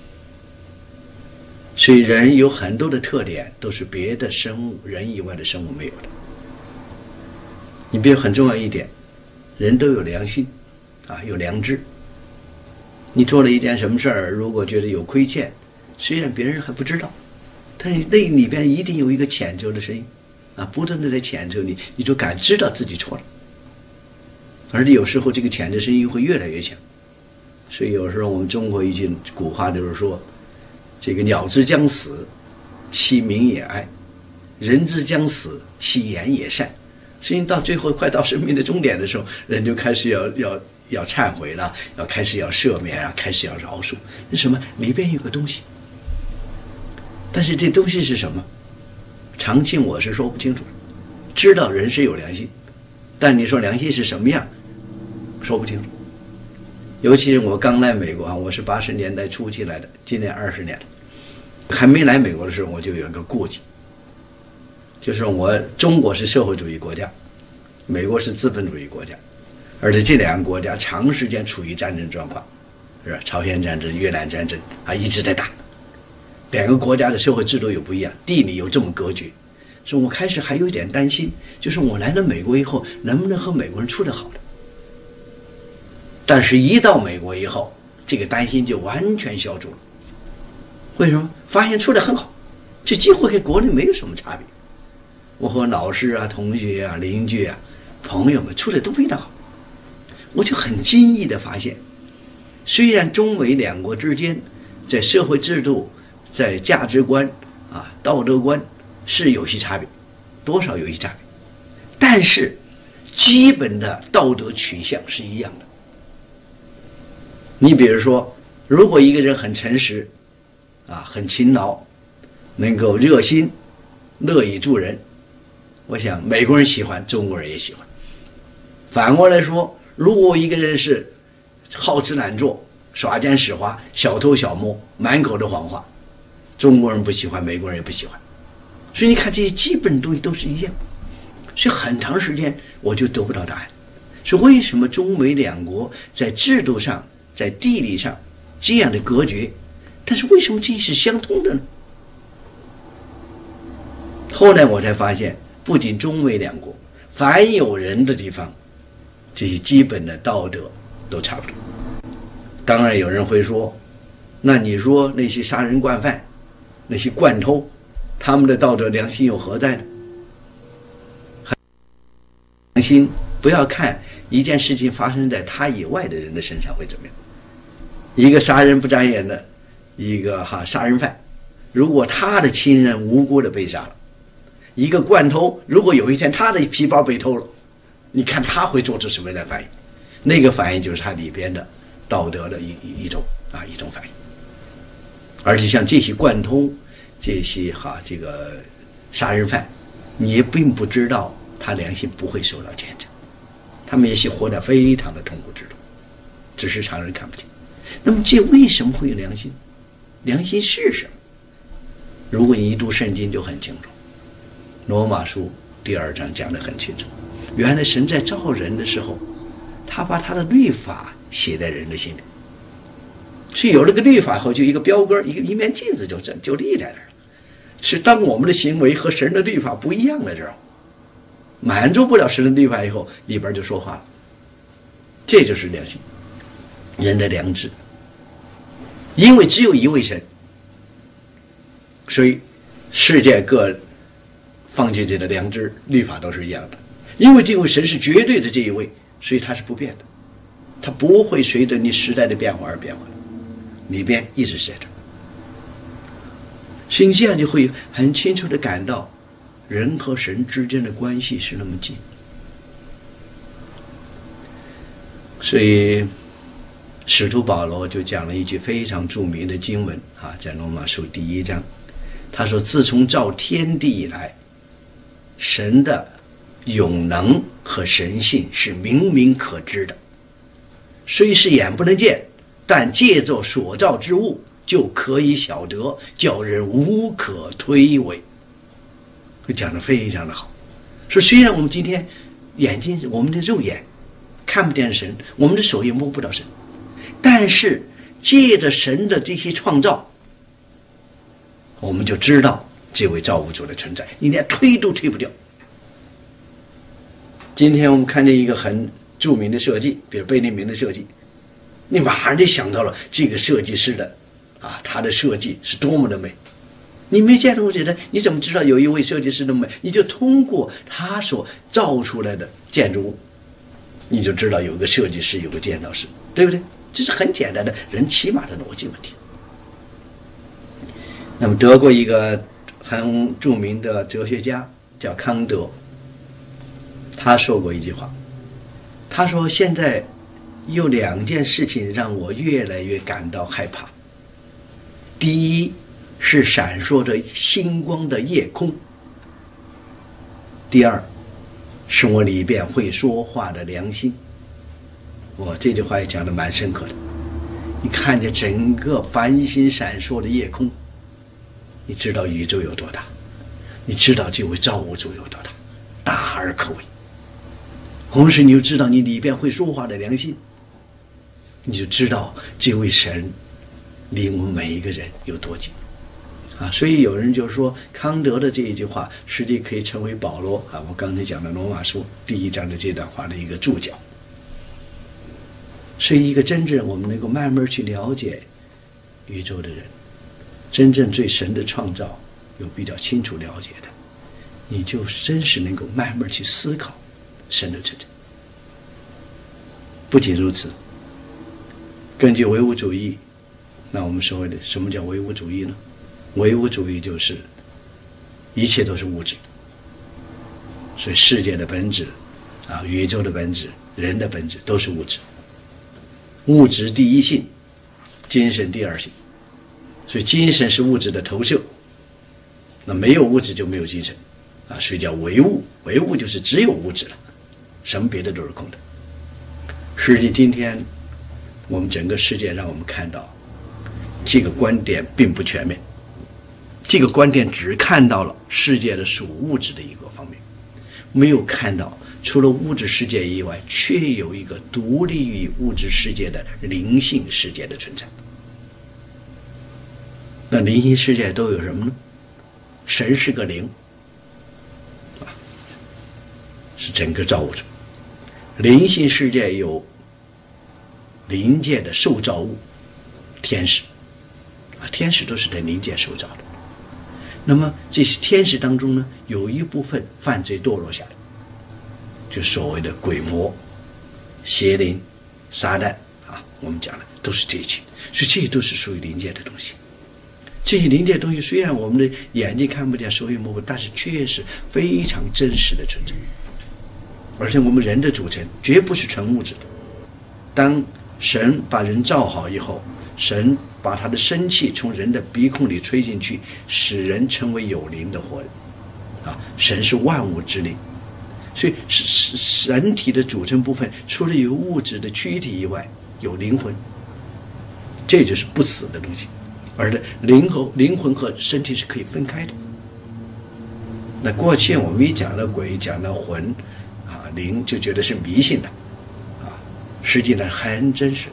所以人有很多的特点都是别的生物、人以外的生物没有的。你比如很重要一点，人都有良心有良知。你做了一件什么事儿，如果觉得有亏欠，虽然别人还不知道，但是那里边一定有一个谴责的声音不断的在谴责你，你就感知到自己错了。而且有时候这个谴责声音会越来越强。所以有时候我们中国一句古话就是说，这个鸟之将死，其鸣也哀；人之将死，其言也善。实际到最后快到生命的终点的时候，人就开始要忏悔了，开始要赦免开始要饶恕。那什么？里边有个东西，但是这东西是什么？常情我是说不清楚。知道人是有良心，但你说良心是什么样，说不清楚。尤其是我刚来美国我是80年代初期来的，今年20年了。还没来美国的时候，我就有一个顾忌，就是中国是社会主义国家，美国是资本主义国家，而且这两个国家长时间处于战争状况，是吧？朝鲜战争、越南战争一直在打，两个国家的社会制度又不一样，地理又这么隔绝，所以我开始还有一点担心，就是我来了美国以后能不能和美国人处得好的。但是一到美国以后，这个担心就完全消除了。为什么？发现处得很好， 这几乎跟国内没有什么差别。我和老师啊、同学啊、邻居啊、朋友们处的都非常好，我就很惊异地发现，虽然中美两国之间在社会制度、在价值观啊、道德观是有些差别，多少有些差别，但是基本的道德取向是一样的。你比如说，如果一个人很诚实啊、很勤劳，能够热心、乐于助人，我想美国人喜欢，中国人也喜欢。反过来说，如果一个人是好吃懒做、耍奸使滑、小偷小摸、满口的谎话，中国人不喜欢，美国人也不喜欢。所以你看，这些基本东西都是一样。所以很长时间我就得不到答案，是为什么中美两国在制度上、在地理上这样的隔绝，但是为什么这是相通的呢？后来我才发现，不仅中美两国，凡有人的地方，这些基本的道德都差不多。当然有人会说，那你说那些杀人惯犯、那些惯偷，他们的道德良心又何在呢？良心不要看一件事情发生在他以外的人的身上会怎么样。一个杀人不眨眼的一个杀人犯，如果他的亲人无辜的被杀了，一个惯偷，如果有一天他的皮包被偷了，你看他会做出什么样的反应？那个反应就是他里边的道德的一种反应。而且像这些惯偷、这些这个杀人犯，你也并不知道他良心不会受到谴责，他们也许活得非常的痛苦之中，只是常人看不见。那么这为什么会有良心？良心是什么？如果你一读圣经就很清楚，罗马书第2章讲得很清楚，原来神在造人的时候，他把他的律法写在人的心里，是有了个律法后，就一个标杆，一面镜子就立在那儿了。是当我们的行为和神的律法不一样的时候，满足不了神的律法以后，里边就说话了。这就是良心，人的良知。因为只有一位神，所以世界各放进去的良知、律法都是一样的。因为这位神是绝对的这一位，所以他是不变的，他不会随着你时代的变化而变化，里边一直是在这。所以你这样就会很清楚地感到人和神之间的关系是那么近。所以使徒保罗就讲了一句非常著名的经文在罗马书第1章，他说，自从造天地以来，神的永能和神性是明明可知的，虽是眼不能见，但借着所造之物就可以晓得，叫人无可推诿。讲得非常的好，说虽然我们今天眼睛，我们的肉眼看不见神，我们的手也摸不到神，但是借着神的这些创造，我们就知道这位造物主的存在，你连推都推不掉。今天我们看见一个很著名的设计，比如贝聿铭的设计，你马上就想到了这个设计师的他的设计是多么的美。你没见过这人，你怎么知道有一位设计师的美？你就通过他所造出来的建筑物，你就知道有个设计师，有个建造师，对不对？这是很简单的人起码的逻辑问题。那么德国一个很著名的哲学家叫康德，他说过一句话，他说，现在有2件事情让我越来越感到害怕。第一是闪烁着星光的夜空，第二是我里边会说话的良心。这句话也讲得蛮深刻的。你看见整个繁星闪烁的夜空，你知道宇宙有多大，你知道这位造物主有多大，大而可畏。同时你就知道你里边会说话的良心，你就知道这位神离我们每一个人有多近所以有人就说康德的这一句话实际可以成为保罗我刚才讲的罗马书第1章的这段话的一个注脚。所以一个真正我们能够慢慢去了解宇宙的人，真正对神的创造有比较清楚了解的，你就真是能够慢慢去思考神的存在。不仅如此，根据唯物主义，那我们所谓的什么叫唯物主义呢？唯物主义就是一切都是物质，所以世界的本质啊，宇宙的本质，人的本质都是物质，物质第一性，精神第二性，所以精神是物质的投射，那没有物质就没有精神啊，所以叫唯物，唯物就是只有物质了，什么别的都是空的。实际今天我们整个世界让我们看到这个观点并不全面，这个观点只看到了世界的属物质的一个方面，没有看到除了物质世界以外，却有一个独立于物质世界的灵性世界的存在。那灵性世界都有什么呢？神是个灵啊，是整个造物主。灵性世界有灵界的受造物，天使啊，天使都是在灵界受造的。那么这些天使当中呢，有一部分犯罪堕落下来，就所谓的鬼魔、邪灵、撒旦啊，我们讲的都是这一群，所以这些都是属于灵界的东西。这些灵界的东西虽然我们的眼睛看不见、手也摸不到，但是却是非常真实的存在。而且我们人的组成绝不是纯物质的。当神把人造好以后，神把他的生气从人的鼻孔里吹进去，使人成为有灵的活人啊！神是万物之灵，所以人体的组成部分除了有物质的躯体以外，有灵魂，这就是不死的东西。而的灵魂和身体是可以分开的。那过去我们一讲到鬼，讲到魂啊灵，就觉得是迷信的啊，实际上很真实的。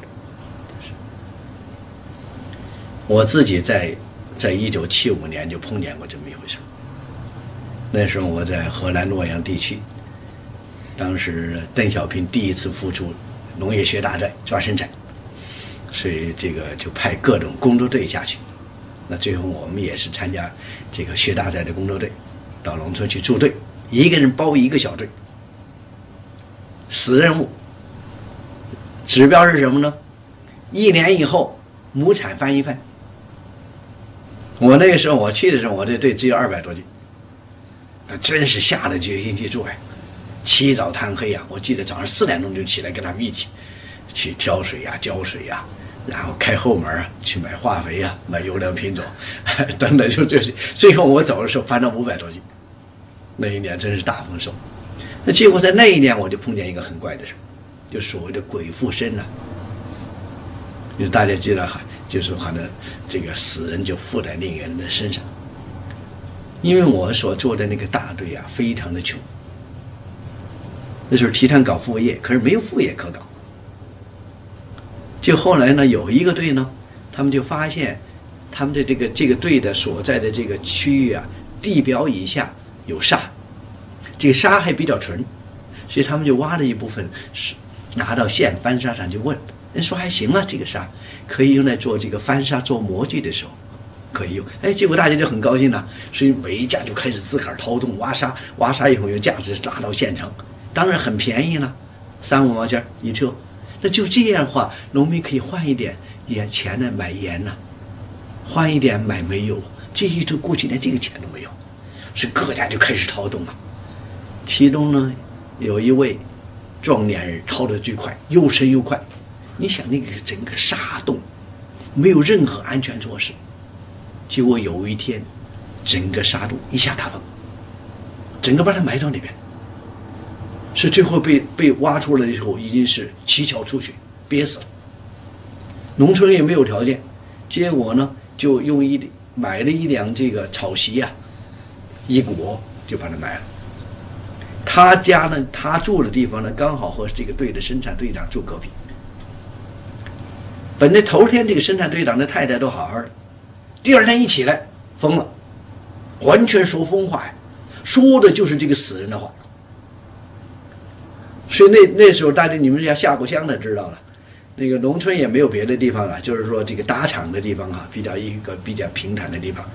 我自己在1975年就碰见过这么一回事。那时候我在荷兰洛阳地区，当时邓小平第一次复出农业学大寨抓生产，所以这个就派各种工作队下去。那最后我们也是参加这个学大寨的工作队，到农村去驻队，一个人包一个小队。死任务指标是什么呢？1年以后亩产翻一番。我那个时候我去的时候，我这队只有200多斤，那真是下了决心去做呀，起早贪黑呀。我记得早上4点钟就起来跟他们一起去挑水呀、浇水呀，然后开后门啊，去买化肥啊，买优良品种等等，就这些。最后我走的时候翻到500多斤，那一年真是大丰收。那结果在那一年我就碰见一个很怪的事，就所谓的鬼附身了。就是大家知道哈，就是好像这个死人就附在另一个人的身上。因为我所做的那个大队啊，非常的穷，那时候提倡搞副业，可是没有副业可搞。就后来呢，有一个队呢，他们就发现他们的这个队的所在的这个区域啊，地表以下有沙，这个沙还比较纯，所以他们就挖了一部分，拿到县翻沙上去问，人说还行啊，这个沙可以用来做这个翻沙做模具的时候可以用。哎，结果大家就很高兴了，所以每一家就开始自个儿掏洞挖沙，挖沙以后用架子拉到县城，当然很便宜了，3-5毛钱一车。那就这样的话，农民可以换一点钱呢买盐呢，换一点买煤油，这一周过去连这个钱都没有，所以各家就开始掏洞了。其中呢，有一位壮年人掏得最快，又深又快。你想那个整个沙洞没有任何安全措施，结果有一天整个沙洞一下大风，整个把它埋到那边，是最后被挖出来的时候已经是七窍出血，憋死了。农村也没有条件，结果呢就买了一辆这个草席啊，一裹就把它埋了。他家呢，他住的地方呢，刚好和这个队的生产队长住隔壁。本来头天这个生产队长的太太都好好的，第二天一起来疯了，完全说疯话呀，说的就是这个死人的话。所以那时候大家你们要下过乡的知道了，那个农村也没有别的地方了，就是说这个打场的地方哈，一个比较平坦的地方，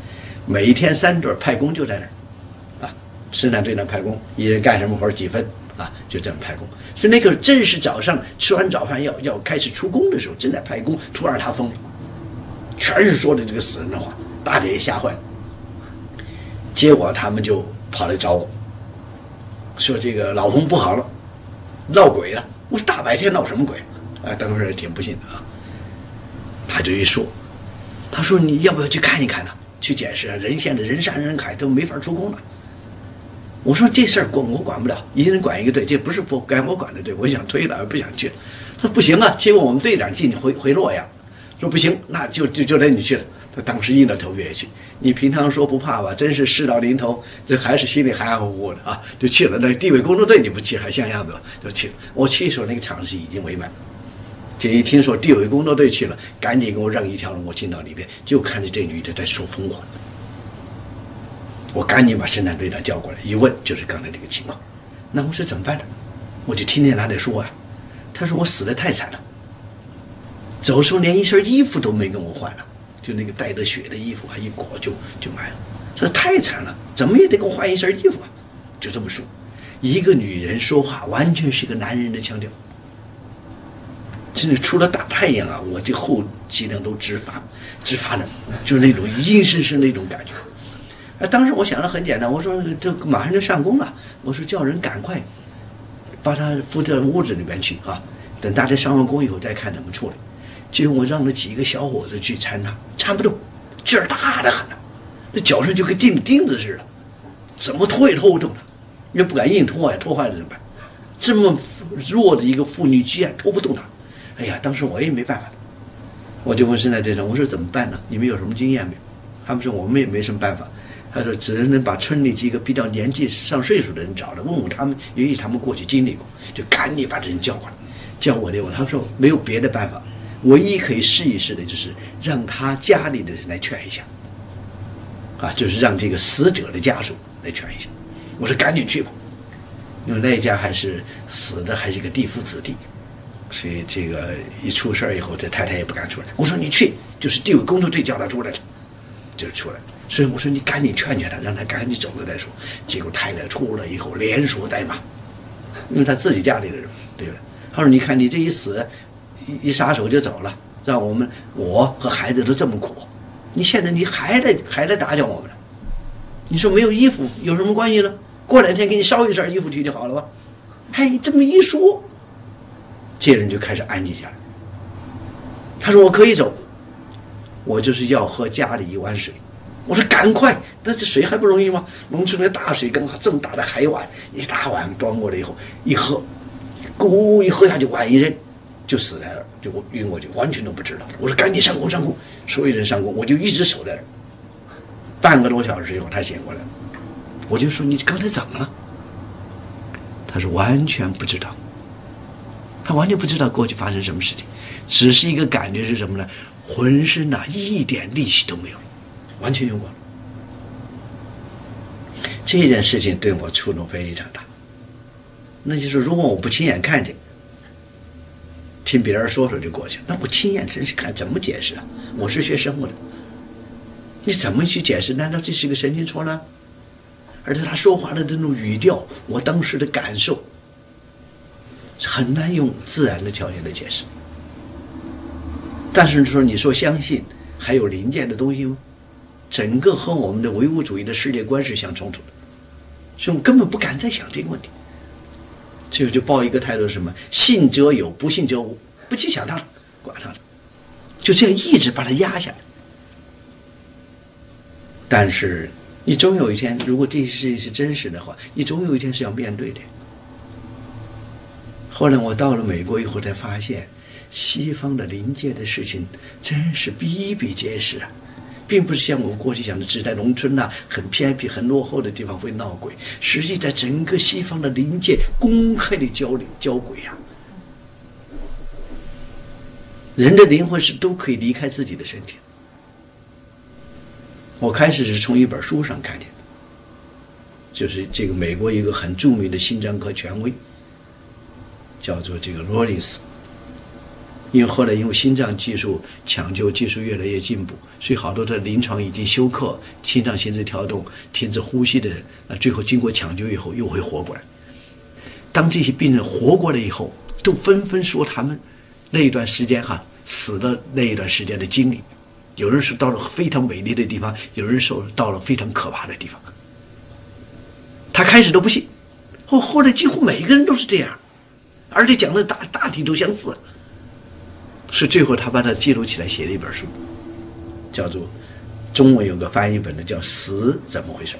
每一天3对派工就在那儿，啊，生产队长派工，一人干什么活几分啊，就这么派工。所以那个正是早上吃完早饭要开始出工的时候，正在派工，突然他疯了，全是说的这个死人的话，大家也吓坏了。结果他们就跑来找我，说这个老冯不好了，闹鬼了。我说大白天闹什么鬼啊？当时挺不信的啊。他就一说，他说你要不要去看一看呢？去检视啊，人现在人山人海，都没法出工了。我说这事儿我管不了，一人管一个队，这不是不该我管的队，我想推了，不想去了。他说不行啊，结果我们队长回洛阳，说不行，那就得你去了。他当时硬着头皮也去。你平常说不怕吧，真是事到临头，这还是心里含含糊糊的啊，就去了。那地委工作队你不去还像样子吧？就去了。我去的时候那个场子已经围满了，这一听说地委工作队去了，赶紧给我让一条路，我进到里边，就看着这女的在说疯话。我赶紧把生产队长叫过来，一问就是刚才这个情况。那我说怎么办呢？我就听见他在说啊，他说我死得太惨了，走时候连一身衣服都没跟我换了，就那个带着血的衣服啊，一裹就埋了。这太惨了，怎么也得给我换一身衣服啊！就这么说，一个女人说话完全是个男人的腔调。真的除了大太阳啊，我这后脊梁都直发冷，就是那种阴森森那种感觉。当时我想的很简单，我说这马上就上工了，我说叫人赶快把他扶到屋子里边去啊，等大家上完工以后再看怎么处理。结果我让了几个小伙子去搀他，搀不动，劲儿大得很啊，那脚上就跟钉子似的，怎么拖也拖不动他，也不敢硬拖呀，拖坏了怎么办？这么弱的一个妇女居然拖不动他，哎呀，当时我也没办法，我就问生产队长，我说怎么办呢？你们有什么经验没有？他们说我们也没什么办法。他说只能把村里几个比较年纪上岁数的人找来，问问他们，因为他们过去经历过，就赶紧把这人叫过来。叫我的，他说没有别的办法，唯一可以试一试的就是让他家里的人来劝一下，啊，就是让这个死者的家属来劝一下。我说赶紧去吧，因为那一家还是死的，还是一个地富子弟，所以这个一出事以后，这太太也不敢出来。我说你去，就是地委工作队叫他出来了，就出来了。所以我说你赶紧劝劝他，让他赶紧走了再说。结果太太出了以后连说带骂，因为他自己家里的人，对不对？他说你看你这一死，一撒手就走了，让我和孩子都这么苦，你现在你还来打搅我们了。你说没有衣服有什么关系呢？过2天给你烧一身衣服去就好了吧？哎，这么一说，这人就开始安静下来。他说我可以走，我就是要喝家里1碗水。我说赶快，那这水还不容易吗？农村的大水缸，这么大的海碗，一大碗装过来以后，一喝，咕一喝下去，碗一扔，就死在那儿，就晕过去，完全都不知道。我说赶紧上工，所有人上工，我就一直守在那儿。半个多小时以后，他醒过来了，我就说你刚才怎么了？他说完全不知道，他完全不知道过去发生什么事情，只是一个感觉是什么呢？浑身呐一点力气都没有。完全用过了，这件事情对我触动非常大。那就是如果我不亲眼看见，听别人说就过去了，那我亲眼真是看怎么解释啊？我是学生物的，你怎么去解释？难道这是个神经错乱？而且他说话的这种语调，我当时的感受很难用自然的条件来解释。但是你说相信还有灵界的东西吗？整个和我们的唯物主义的世界观是相冲突的，所以我根本不敢再想这个问题。就抱一个态度是什么？信则有，不信则无，不去想它了，管它了，就这样一直把它压下来。但是你总有一天，如果这些事情是真实的话，你总有一天是要面对的。后来我到了美国以后才发现，西方的灵界的事情真是比比皆是啊。并不是像我们过去讲的，只在农村呐、很偏僻、很落后的地方会闹鬼。实际在整个西方的灵界公开的交鬼啊，人的灵魂是都可以离开自己的身体。我开始是从一本书上看见的，就是这个美国一个很著名的心脏科权威，叫做这个罗林斯。 因为后来因为心脏技术抢救技术越来越进步，所以好多在临床已经休克、心脏停止跳动、停止呼吸的人，最后经过抢救以后又会活过来。当这些病人活过来以后，都纷纷说他们那一段时间死的那一段时间的经历。有人说到了非常美丽的地方，有人说到了非常可怕的地方。他开始都不信，后来几乎每个人都是这样，而且讲的大体都相似。是最后他把它记录起来，写了一本书，叫做中文有个翻译本的叫《死怎么回事》。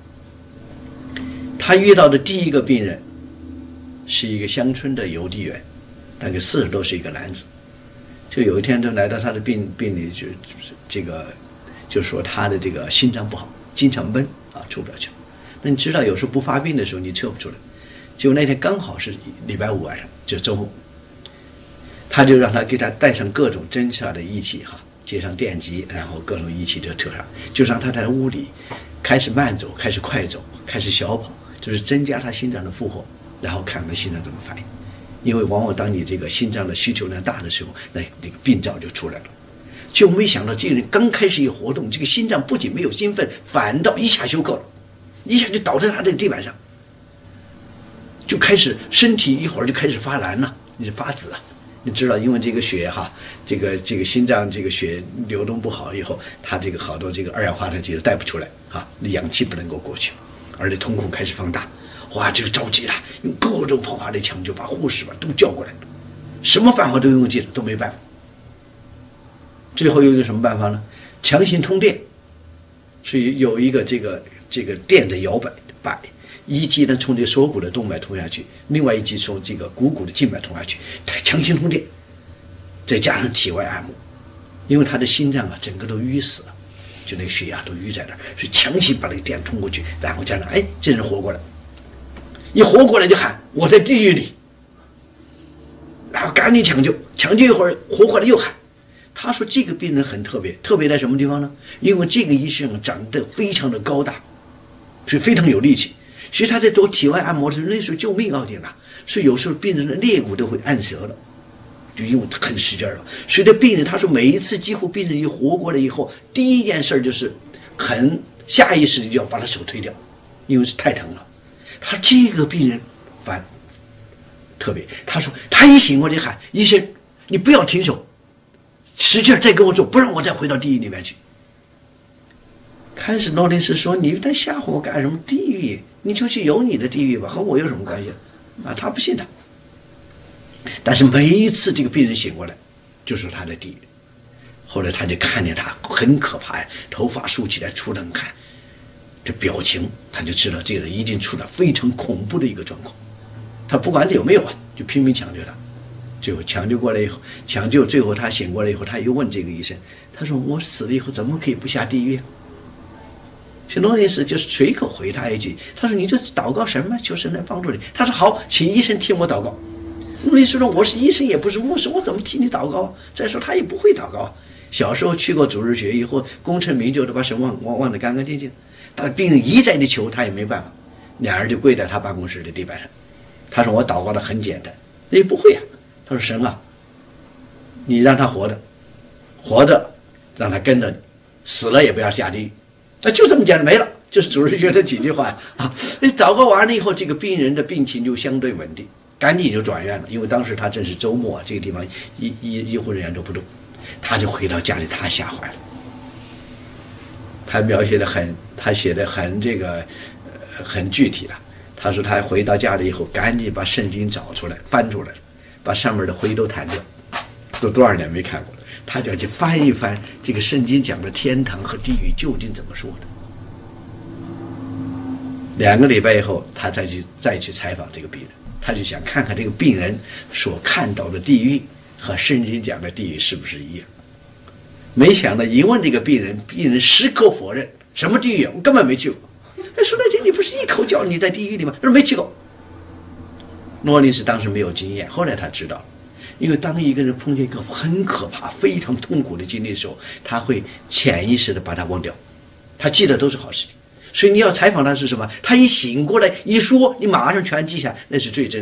他遇到的第一个病人是一个乡村的邮递员，大概40多岁一个男子。就有一天，他来到他的病里，就说他的这个心脏不好，经常闷出不了气。那你知道，有时候不发病的时候你测不出来。结果那天刚好是礼拜五晚上，就周末，他就让他给他带上各种侦测的仪器接上电极，然后各种仪器就测上，就让他在屋里开始慢走，开始快走，开始小跑，就是增加他心脏的负荷，然后看看心脏怎么反应。因为往往当你这个心脏的需求量大的时候，那这个病灶就出来了。就没想到这个人刚开始一活动，这个心脏不仅没有兴奋，反倒一下休克了，一下就倒在他的地板上，就开始身体一会儿就开始发蓝了，你是发紫啊。你知道，因为这个血这个心脏这个血流动不好以后，它这个好多这个二氧化碳就带不出来氧气不能够过去，而且瞳孔开始放大。哇，这个着急了，用各种方法来抢救，把护士都叫过来，什么办法都用尽了，都没办法。最后有一个什么办法呢？强行通电，所以有一个这个电的摇摆，一级呢从这个锁骨的动脉通下去，另外一级从这个股骨的静脉通下去，它强行通电，再加上体外按摩，因为他的心脏整个都淤死了，就那个血压都淤在那儿，所以强行把那个电通过去，然后加上这人活过来。一活过来就喊我在地狱里，然后赶紧抢救一会儿活过来又喊。他说这个病人很特别，特别在什么地方呢？因为这个医生长得非常的高大，所以非常有力气，所以他在做体外按摩的时候，那时候救命要紧了，所以有时候病人的肋骨都会按折了，就因为很使劲了。所以这病人他说每一次几乎病人一活过来以后，第一件事就是很下意识的就要把他手推掉，因为是太疼了。他这个病人特别，他说他一醒过来喊医生，你不要停手，使劲再跟我做，不让我再回到地狱里面去。开始诺林斯说你在吓唬我干什么？地狱你就去有你的地狱吧，和我有什么关系他不信他。但是每一次这个病人醒过来就说他的地狱。后来他就看见他很可怕呀，头发竖起来出冷汗，这表情他就知道这个人已经出了非常恐怖的一个状况。他不管这有没有就拼命抢救他。最后抢救过来以后，最后他醒过来以后，他又问这个医生，他说我死了以后怎么可以不下地狱？这诺林斯就随口回他一句，他说你就祷告神吧，求神来帮助你。他说好，请医生替我祷告。诺林斯说我是医生也不是牧师，我怎么替你祷告？再说他也不会祷告，小时候去过主日学，以后功成名就的把神忘得干干净净。但病人一再的求，他也没办法，两人就跪在他办公室的地板上。他说我祷告的很简单，那也不会他说神啊，你让他活着让他跟着你，死了也不要下地狱。就这么简单，没了，就是主日学的几句话祷告完了以后，这个病人的病情就相对稳定，赶紧就转院了。因为当时他正是周末这个地方医护人员都不多，他就回到家里，他吓坏了。他描写的他写的很很具体了。他说他回到家里以后，赶紧把圣经找出来翻出来，把上面的灰都弹掉，都多少年没看过了，他就要去翻一翻这个圣经讲的天堂和地狱究竟怎么说的。2个礼拜以后，他再去采访这个病人，他就想看看这个病人所看到的地狱和圣经讲的地狱是不是一样。没想到一问这个病人矢口否认，什么地狱我根本没去过。说那这你不是一口叫你在地狱里吗？他说没去过。诺林斯当时没有经验，后来他知道了，因为当一个人碰见一个很可怕、非常痛苦的经历的时候，他会潜意识的把它忘掉，他记得都是好事情。所以你要采访他是什么？他一醒过来一说，你马上全记下，那是最真实的。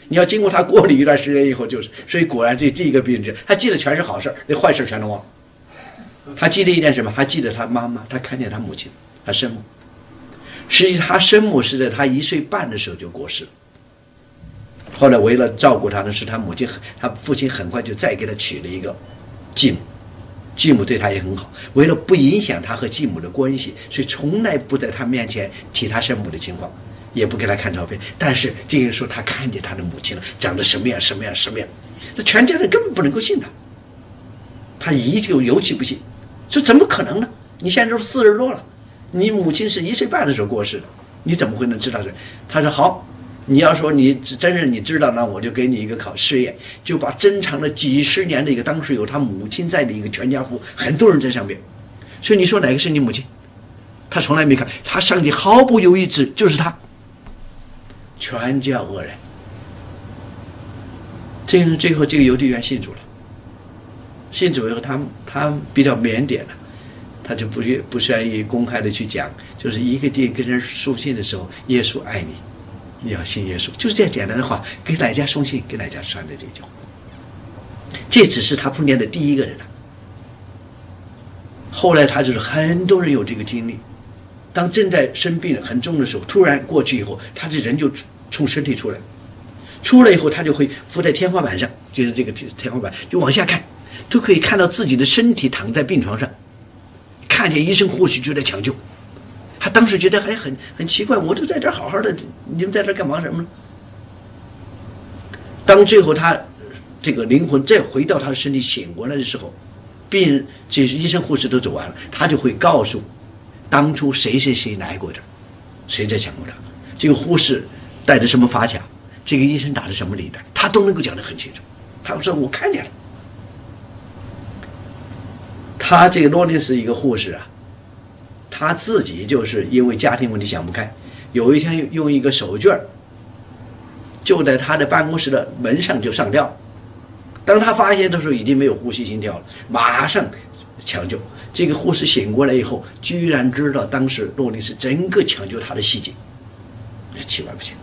你要经过他过滤一段时间以后，就是，所以果然这第一个病人，他记得全是好事，那坏事全都忘了。他记得一点什么？他记得他妈妈，他看见他母亲，他生母。实际他生母是在他1岁半的时候就过世了。后来为了照顾他呢，是他母亲，他父亲很快就再给他娶了一个继母。继母对他也很好，为了不影响他和继母的关系，所以从来不在他面前提他生母的情况，也不给他看照片。但是这个人说他看见他的母亲了，长得什么样什么样什么样，这全家人根本不能够信他。他依旧尤其不信，说怎么可能呢？你现在都是40多了，你母亲是1岁半的时候过世的，你怎么会能知道这？他说好。你要说你真是你知道，那我就给你一个试验，就把珍藏了几十年的一个当时有他母亲在的一个全家福，很多人在上面，所以你说哪个是你母亲？他从来没看，他上去毫不犹豫指就是他，全家愕然。最后这个邮递员信主了，信主以后他比较腼腆了，他就不愿意公开的去讲，就是一个地跟人书信的时候，耶稣爱你。你要信耶稣，就是这样简单的话，给哪家送信，给哪家传的这句话。这只是他碰见的第一个人了。后来他就是很多人有这个经历，当正在生病很重的时候，突然过去以后，他这人就从身体出来，出来以后他就会伏在天花板上，就是这个天花板就往下看，就可以看到自己的身体躺在病床上，看见医生护士就在抢救。他当时觉得还很奇怪，我就在这儿好好的，你们在这儿干嘛什么呢？当最后他这个灵魂再回到他的身体醒过来的时候，病人这医生护士都走完了，他就会告诉当初谁来过这儿，谁在抢过他，这个护士带着什么发卡，这个医生打的什么领带，他都能够讲得很清楚。他说我看见了。他这个罗林是一个护士啊。他自己就是因为家庭问题想不开，有一天用一个手绢就在他的办公室的门上就上吊。当他发现的时候已经没有呼吸心跳了，马上抢救。这个护士醒过来以后，居然知道当时洛丽是整个抢救他的细节，奇怪不奇怪？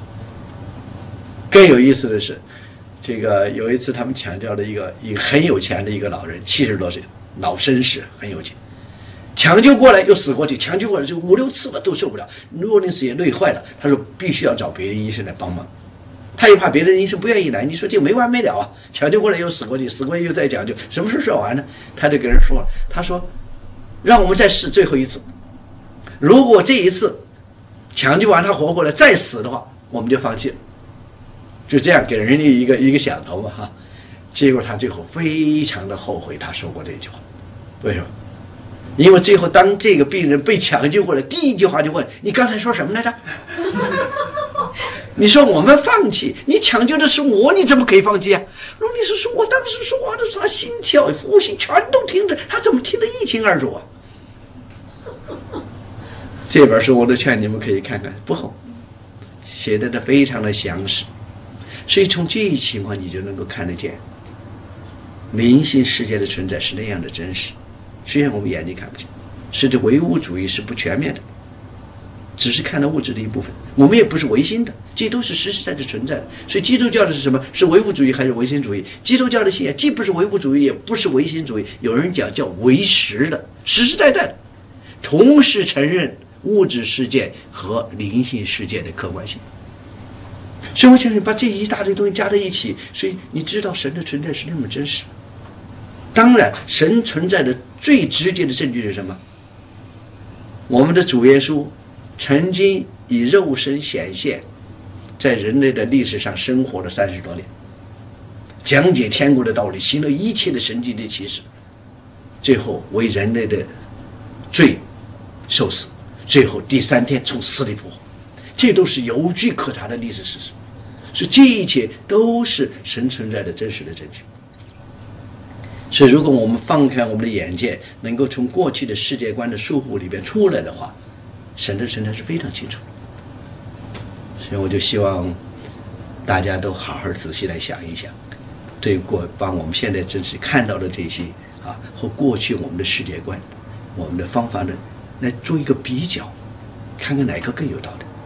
更有意思的是，这个有一次他们抢救了一个很有钱的一个老人，70多岁，老绅士，很有钱。抢救过来又死过去，抢救过来就5、6次了都受不了，罗林斯也累坏了。他说必须要找别的医生来帮忙，他又怕别的医生不愿意来，你说这没完没了啊！抢救过来又死过去，死过去又再抢救，什么时候说完呢？他就跟人说，他说让我们再试最后一次，如果这一次抢救完他活过来再死的话，我们就放弃了。就这样给人家一个响头嘛哈。结果他最后非常的后悔他说过这句话，为什么？因为最后当这个病人被抢救过来，第一句话就问你刚才说什么来着？你说我们放弃，你抢救的是我，你怎么可以放弃啊？罗律师说我当时说话的时候，他心跳呼吸全都听着，他怎么听得一清二楚啊？这本书我都劝你们可以看看，不厚，写的非常的详实，所以从这一情况你就能够看得见灵性世界的存在是那样的真实。虽然我们眼睛看不见，是这唯物主义是不全面的，只是看到物质的一部分。我们也不是唯心的，这都是实实在在存在的。所以基督教的是什么？是唯物主义还是唯心主义？基督教的信仰既不是唯物主义，也不是唯心主义，有人讲叫唯实的，实实在在的，同时承认物质世界和灵性世界的客观性。所以我想你把这一大堆东西加在一起，所以你知道神的存在是那么真实。当然神存在的最直接的证据是什么？我们的主耶稣曾经以肉身显现，在人类的历史上生活了30多年，讲解天国的道理，行了一切的神迹的奇事，最后为人类的罪受死，最后第3天从死里复活，这都是有据可查的历史事实。所以这一切都是神存在的真实的证据。所以如果我们放开我们的眼界，能够从过去的世界观的束缚里边出来的话，神的存在是非常清楚的。所以我就希望大家都好好仔细来想一想，对帮我们现在真实看到的这些和过去我们的世界观，我们的方法呢，来做一个比较，看看哪个更有道理。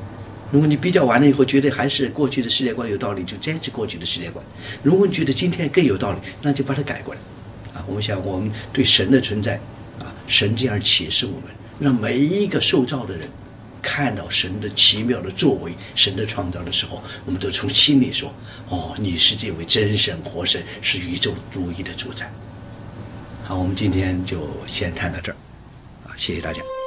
如果你比较完了以后觉得还是过去的世界观有道理，就坚持过去的世界观；如果你觉得今天更有道理，那就把它改过来。我们想，我们对神的存在，神这样启示我们，让每一个受造的人看到神的奇妙的作为，神的创造的时候，我们都从心里说：哦，你是这位真神活神，是宇宙如一的主宰。好，我们今天就先谈到这儿，谢谢大家。